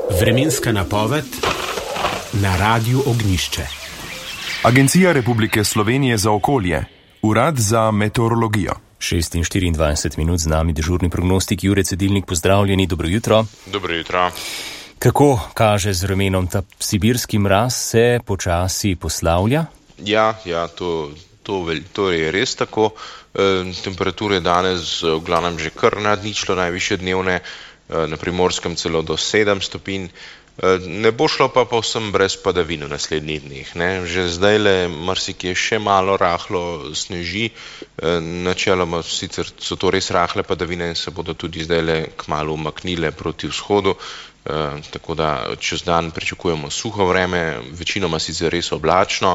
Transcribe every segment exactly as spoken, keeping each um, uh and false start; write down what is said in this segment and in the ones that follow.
Vremenska napoved na Radiu Ognjišče. Agencija Republike Slovenije za okolje, Urad za meteorologijo. šest in štiriindvajset minut z nami dežurni prognostik Jure Cedilnik, pozdravljeni, dobro jutro. Dobro jutro. Kako kaže z vremenom ta sibirski mraz, se počasi poslavlja? Ja, ja, to, to, to je res tako. E, temperature danes v glavnem že kar nad ničlo, najvišje dnevne, e, na Primorskem celo do sedem stopinj. Ne bo šlo pa povsem brez padavin v naslednjih dneh. Ne? Že zdaj le marsikje še malo rahlo sneži, načeloma sicer so to res rahle padavine in se bodo tudi zdaj le kmalu umaknile proti vzhodu, tako da čez dan pričakujemo suho vreme, večinoma sicer res oblačno,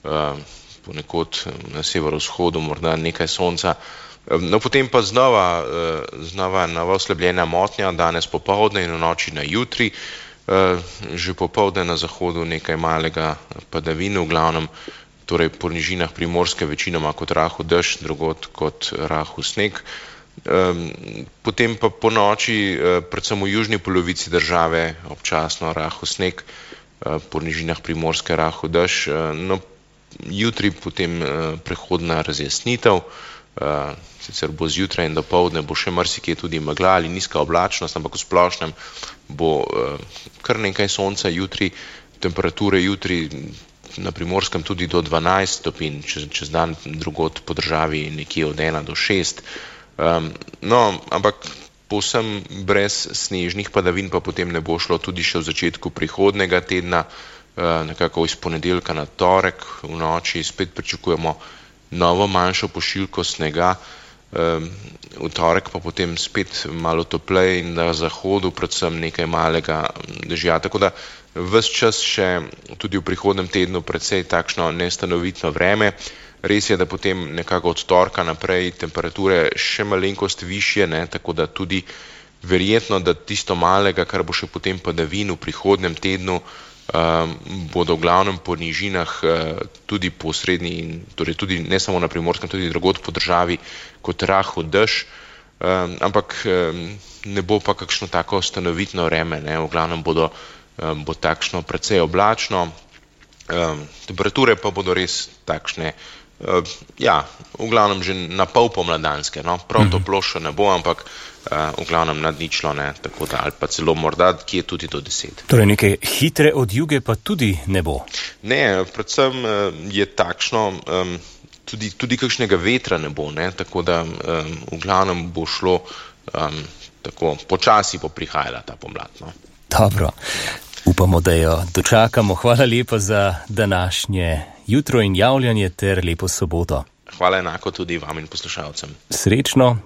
ponekod na severovzhodu morda nekaj sonca. No, potem pa znova, znova nova oslabljena motnja, danes popoldne in v noči na jutri. Že popoldne na zahodu nekaj malega padavin, v glavnem torej po nižinah Primorske večinoma kot rahel dež, drugod kot rahel sneg. Potem pa po noči, predvsem v južni polovici države, občasno rahel sneg, po nižinah Primorske rahel dež. No, jutri potem prehodna razjasnitev, sicer bo zjutraj in dopoldne bo še marsikje tudi megla ali nizka oblačnost, ampak v splošnem bo kar nekaj sonca jutri, temperature jutri na Primorskem tudi do dvanajst stopinj, čez, čez dan drugod po državi nekje od ena do šest. No, ampak povsem brez snežnih padavin pa potem ne bo šlo tudi še v začetku prihodnega tedna, nekako iz ponedeljka na torek v noči spet pričakujemo novo manjšo pošiljko snega, v torek pa potem spet malo toplej in na zahodu predvsem nekaj malega dežja, tako da ves čas še tudi v prihodnem tednu precej takšno nestanovitno vreme. Res je, da potem nekako od torka naprej temperature še malenkost višje, ne, tako da tudi verjetno, da tisto malega, kar bo še potem padavin v prihodnem tednu, Um, bodo v glavnem po nižinah uh, tudi po srednji, torej tudi ne samo na Primorskem, tudi drugod po državi kot rahel dež, um, ampak um, ne bo pa kakšno tako stanovitno vreme, ne, v glavnem bodo, um, bo takšno precej oblačno, um, temperature pa bodo res takšne, uh, ja, v glavnem že na pol pomladanske, no, prav toplo še ne bo, ampak Uh, v glavnem nad ničlo, ne, tako da, ali pa celo morda kje tudi do deset. Torej neke hitre odjuge pa tudi ne bo? Ne, predvsem uh, je takšno, um, tudi, tudi kakšnega vetra ne bo, ne, tako da um, v glavnem bo šlo um, tako, počasi bo prihajala ta pomlad. No. Dobro, upamo, da jo dočakamo. Hvala lepa za današnje jutro in javljanje ter lepo soboto. Hvala enako tudi vam in poslušalcem. Srečno,